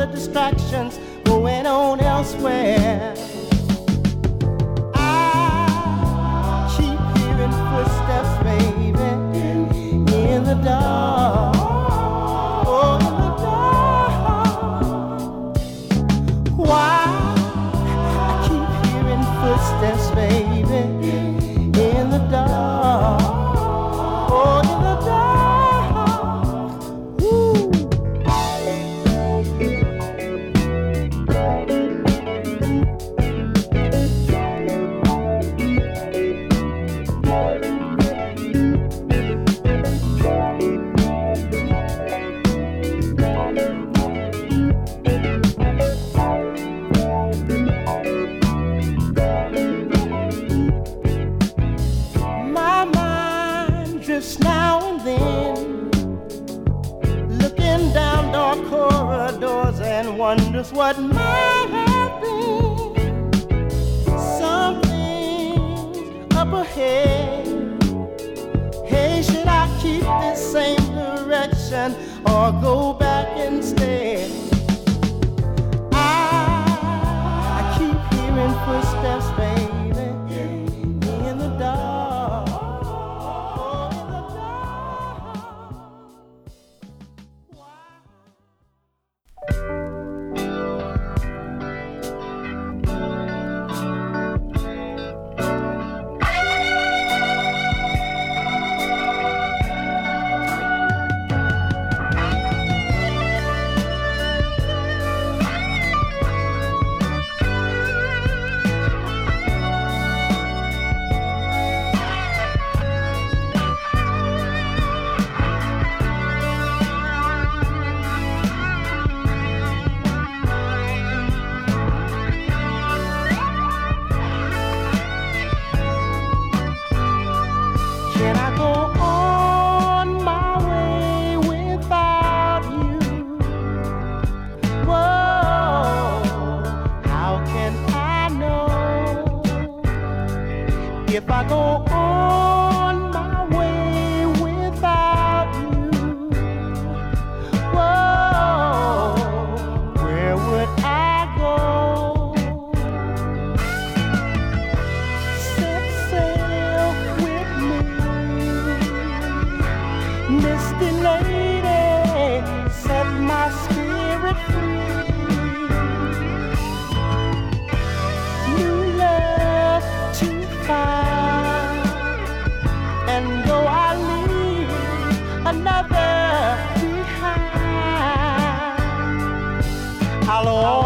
the distractions going on elsewhere. I keep hearing footsteps, baby, in the dark. Oh, in the dark. Why? I keep hearing footsteps, baby, in the dark. Oh, in the dark. Woo. My mind drifts now and then, looking down dark corridors and wonders what might have been. Something up ahead. Hey, should I keep this same direction or go back instead? I keep hearing footsteps, baby, in the dark. Oh, in the dark. Can I go on my way without you? Whoa, how can I know if I go on my way without you? Whoa, where would I go? Set sail with me, misty lady, set my spirit free. New love to find, and though I leave another behind, I'll